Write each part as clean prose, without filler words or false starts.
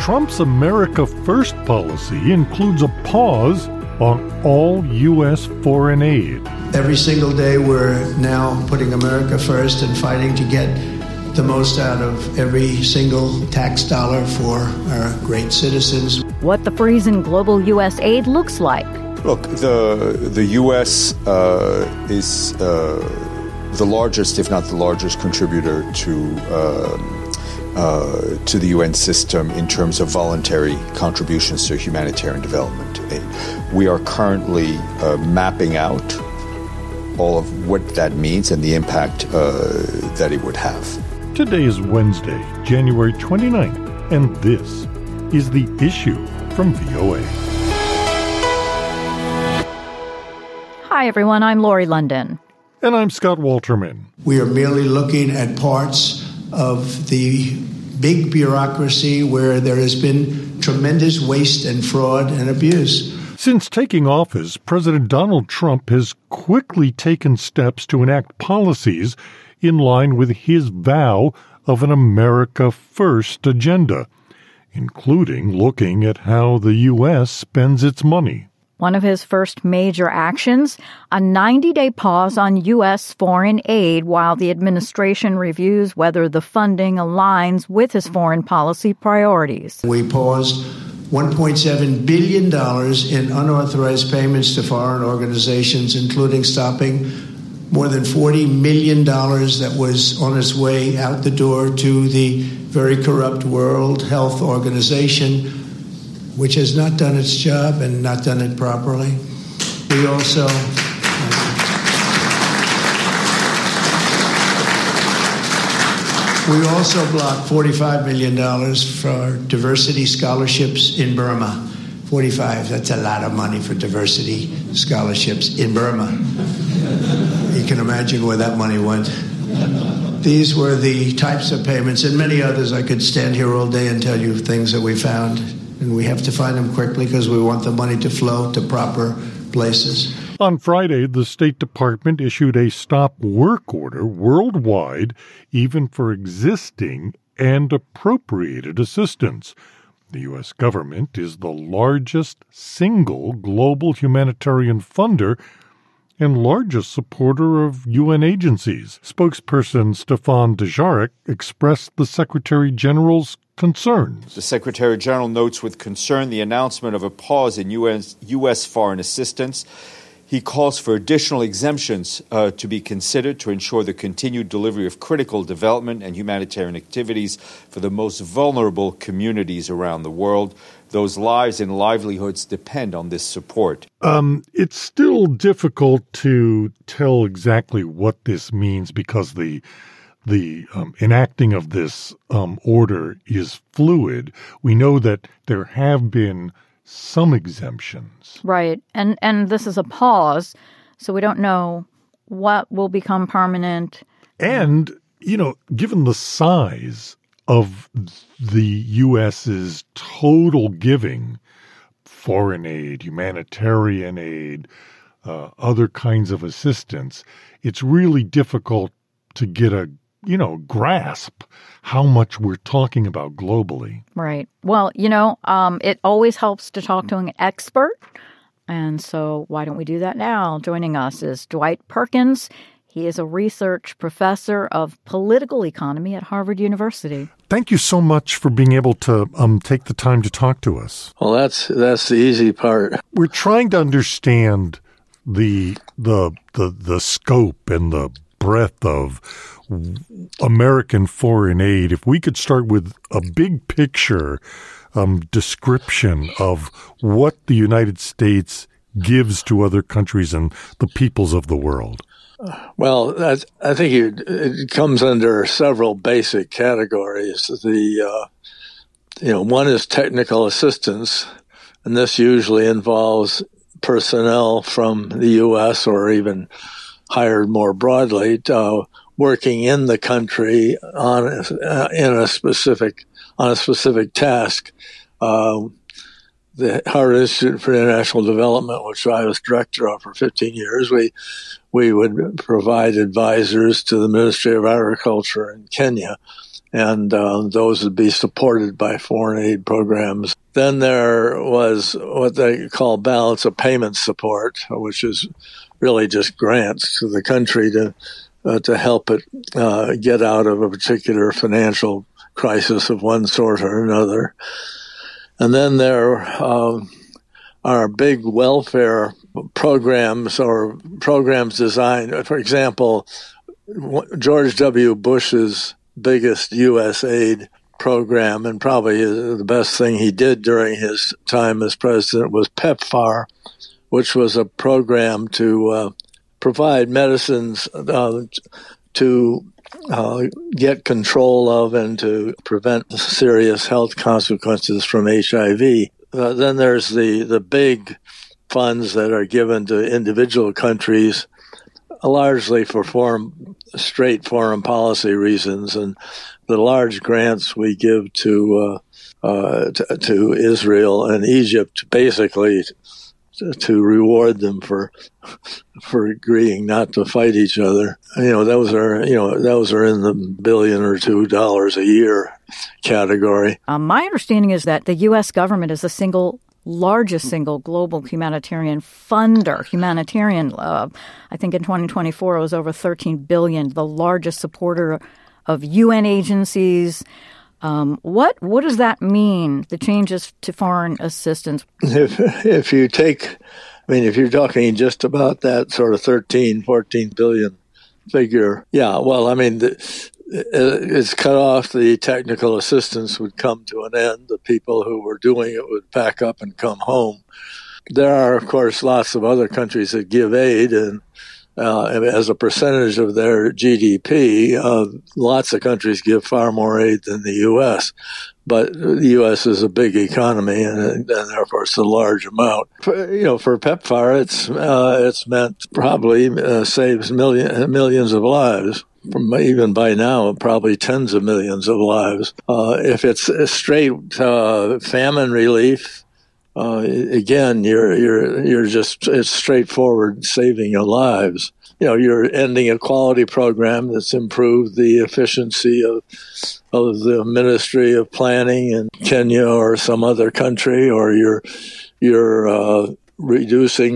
Trump's America First policy includes a pause on all U.S. foreign aid. Every single day we're now putting America first and fighting to get the most out of every single tax dollar for our great citizens. What the freeze in global U.S. aid looks like. Look, the U.S. Is the largest, if not the largest, contributor to the UN system in terms of voluntary contributions to humanitarian development aid. We are currently mapping out all of what that means and the impact that it would have. Today is Wednesday, January 29th, and this is The Issue from VOA. Hi, everyone. I'm Lori London. And I'm Scott Walterman. We are merely looking at parts of the big bureaucracy where there has been tremendous waste and fraud and abuse. Since taking office, President Donald Trump has quickly taken steps to enact policies in line with his vow of an America First agenda, including looking at how the U.S. spends its money. One of his first major actions, a 90-day pause on U.S. foreign aid while the administration reviews whether the funding aligns with his foreign policy priorities. We paused $1.7 billion in unauthorized payments to foreign organizations, including stopping more than $40 million that was on its way out the door to the very corrupt World Health Organization, which has not done its job and not done it properly. We also blocked $45 million for diversity scholarships in Burma. 45, that's a lot of money for diversity scholarships in Burma. You can imagine where that money went. These were the types of payments, and many others. I could stand here all day and tell you things that we found. And we have to find them quickly because we want the money to flow to proper places. On Friday, the State Department issued a stop work order worldwide, even for existing and appropriated assistance. The U.S. government is the largest single global humanitarian funder and largest supporter of UN agencies. Spokesperson Stéphane Dujarric expressed the Secretary General's concerns. The Secretary General notes with concern the announcement of a pause in U.S. foreign assistance. He calls for additional exemptions to be considered to ensure the continued delivery of critical development and humanitarian activities for the most vulnerable communities around the world. Those lives and livelihoods depend on this support. It's still difficult to tell exactly what this means because the enacting of this order is fluid. We know that there have been some exemptions. Right. And this is a pause, so we don't know what will become permanent. And, given the size of the U.S.'s total giving, foreign aid, humanitarian aid, other kinds of assistance, it's really difficult to get a grasp how much we're talking about globally. Right. Well, it always helps to talk to an expert. And so why don't we do that now? Joining us is Dwight Perkins. He is a research professor of political economy at Harvard University. Thank you so much for being able to take the time to talk to us. Well, that's the easy part. We're trying to understand the scope and the breadth of American foreign aid. If we could start with a big picture description of what the United States gives to other countries and the peoples of the world. Well, I think it comes under several basic categories. One is technical assistance, and this usually involves personnel from the U.S. or even hired more broadly, working in the country on a specific task. The Harvard Institute for International Development, which I was director of for 15 years, we would provide advisors to the Ministry of Agriculture in Kenya, and those would be supported by foreign aid programs. Then there was what they call balance of payment support, which is really just grants to the country to help it get out of a particular financial crisis of one sort or another. And then there are big welfare programs or programs designed, for example, George W. Bush's biggest U.S. aid program, and probably the best thing he did during his time as president, was PEPFAR, which was a program to provide medicines to get control of and to prevent serious health consequences from HIV. Then there's the big funds that are given to individual countries, largely for straight foreign policy reasons, and the large grants we give to Israel and Egypt, basically to reward them for agreeing not to fight each other. Those are in the $1 billion or $2 billion a year category. My understanding is that the U.S. government is the largest single global humanitarian funder. I think in 2024 it was over $13 billion, the largest supporter of UN agencies. What does that mean, the changes to foreign assistance? If you're talking just about that sort of 14 billion figure, yeah, well, it's cut off. The technical assistance would come to an end. The people who were doing it would pack up and come home. There are, of course, lots of other countries that give aid, and as a percentage of their GDP, lots of countries give far more aid than the U.S., but the U.S. is a big economy, and therefore it's a large amount. For PEPFAR, it's meant probably saves millions of lives. Even by now, probably tens of millions of lives. If it's a straight famine relief, again, it's straightforward saving of lives. You're ending a quality program that's improved the efficiency of the Ministry of Planning in Kenya or some other country, or you're reducing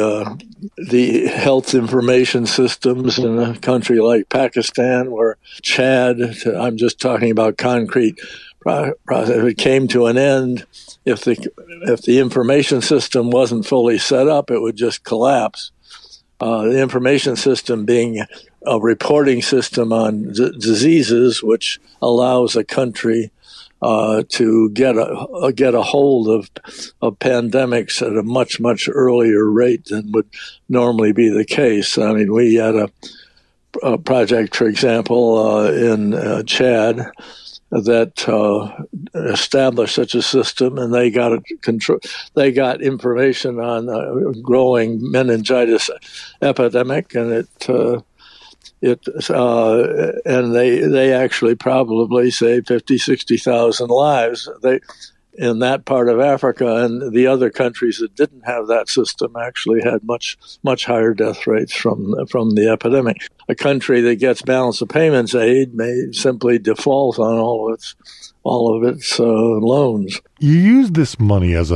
the health information systems in a country like Pakistan or Chad. I'm just talking about concrete process. If it came to an end, if the information system wasn't fully set up, it would just collapse. The information system being a reporting system on diseases, which allows a country to get a hold of pandemics at a much, much earlier rate than would normally be the case. We had a project, for example, in Chad that established such a system, and they got information on a growing meningitis epidemic, and and they actually probably saved 60,000 lives. In that part of Africa, and the other countries that didn't have that system actually had much higher death rates from the epidemic. A country that gets balance of payments aid may simply default on all of its loans. You use this money as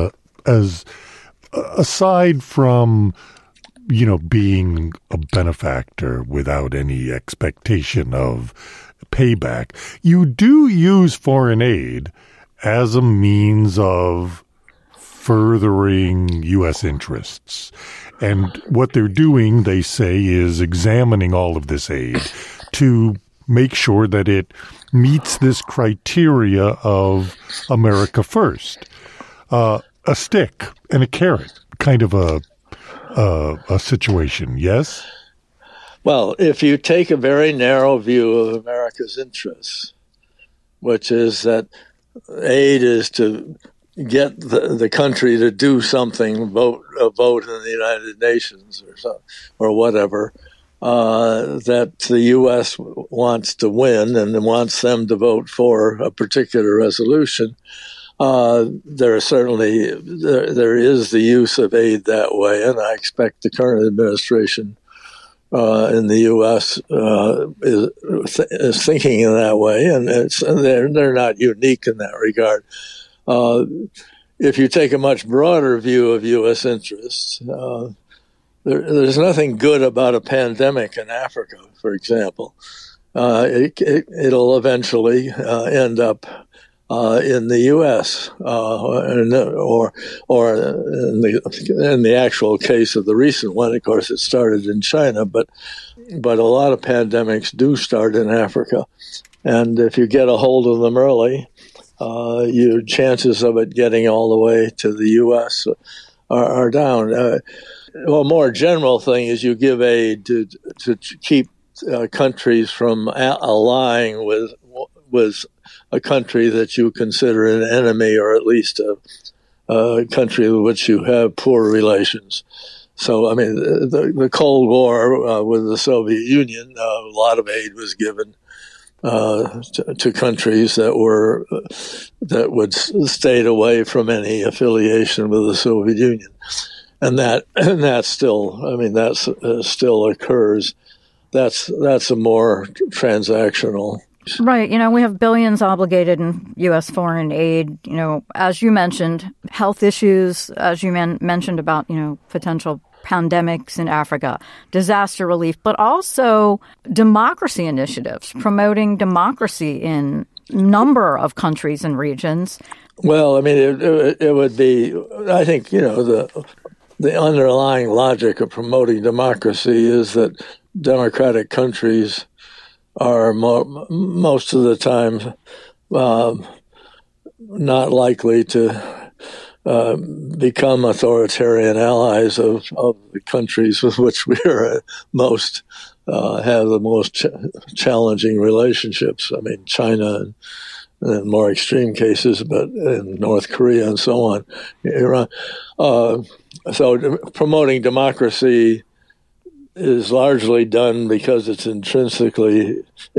aside from being a benefactor without any expectation of payback, you do use foreign aid as a means of furthering U.S. interests. And what they're doing, they say, is examining all of this aid to make sure that it meets this criteria of America first. A stick and a carrot, kind of a situation, yes? Well, if you take a very narrow view of America's interests, which is that aid is to get the country to do something, a vote in the United Nations or whatever, that the U.S. wants to win and wants them to vote for a particular resolution. There is the use of aid that way, and I expect the current administration in the U.S. Is thinking in that way, and they're not unique in that regard. If you take a much broader view of U.S. interests, there's nothing good about a pandemic in Africa, for example. It'll eventually end up in the U.S. Or in the actual case of the recent one. Of course, it started in China, but a lot of pandemics do start in Africa, and if you get a hold of them early, your chances of it getting all the way to the U.S. are down. Well, more general thing is you give aid to keep countries from allying with a country that you consider an enemy, or at least a country with which you have poor relations. So, I mean, the Cold War with the Soviet Union, a lot of aid was given to countries that would stayed away from any affiliation with the Soviet Union, and that still, I mean, that's still occurs. That's a more transactional. Right. We have billions obligated in U.S. foreign aid. As you mentioned, health issues, as you mentioned about, potential pandemics in Africa, disaster relief, but also democracy initiatives, promoting democracy in a number of countries and regions. Well, I mean, it would be, I think, the underlying logic of promoting democracy is that democratic countries are most of the time not likely to become authoritarian allies of the countries with which we are most have the most challenging relationships. I mean, China and in more extreme cases, but in North Korea and so on, Iran. So promoting democracy is largely done because it's intrinsically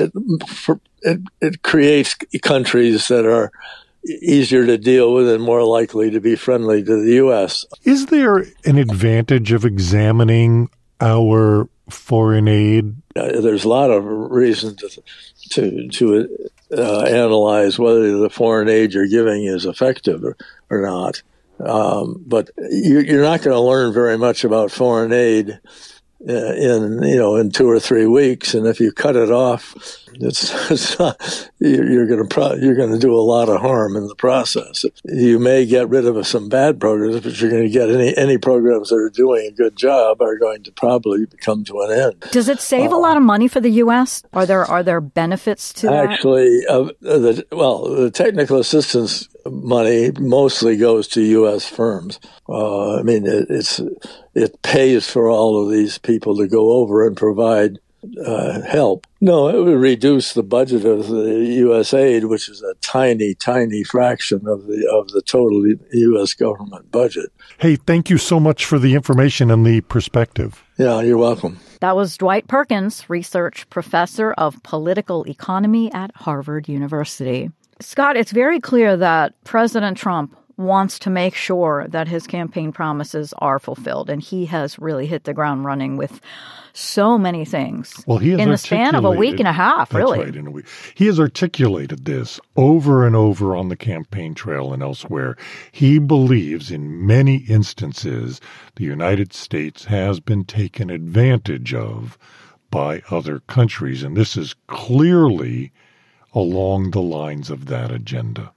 it creates countries that are easier to deal with and more likely to be friendly to the U.S. Is there an advantage of examining our foreign aid? There's a lot of reasons to analyze whether the foreign aid you're giving is effective or not. But you're not going to learn very much about foreign aid in 2 or 3 weeks, and if you cut it off, it's not, you're going to do a lot of harm in the process. You may get rid of some bad programs, but you're going to get any programs that are doing a good job are going to probably come to an end. Does it save a lot of money for the U.S.? Are there benefits to that? Actually, the technical assistance money mostly goes to U.S. firms. I mean, it pays for all of these people to go over and provide help. No, it would reduce the budget of the U.S. aid, which is a tiny, tiny fraction of the total U.S. government budget. Hey, thank you so much for the information and the perspective. Yeah, you're welcome. That was Dwight Perkins, research professor of political economy at Harvard University. Scott, it's very clear that President Trump wants to make sure that his campaign promises are fulfilled, and he has really hit the ground running with so many things. Well, he has in the span of a week and a half, really. That's right, in a week. He has articulated this over and over on the campaign trail and elsewhere. He believes in many instances the United States has been taken advantage of by other countries, and this is clearly along the lines of that agenda.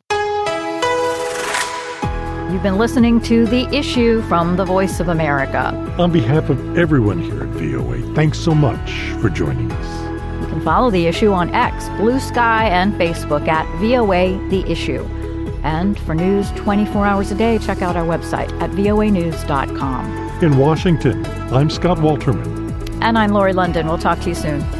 You've been listening to The Issue from the Voice of America. On behalf of everyone here at VOA, thanks so much for joining us. You can follow The Issue on X, Blue Sky, and Facebook at VOA The Issue. And for news 24 hours a day, check out our website at voanews.com. In Washington, I'm Scott Walterman. And I'm Lori London. We'll talk to you soon.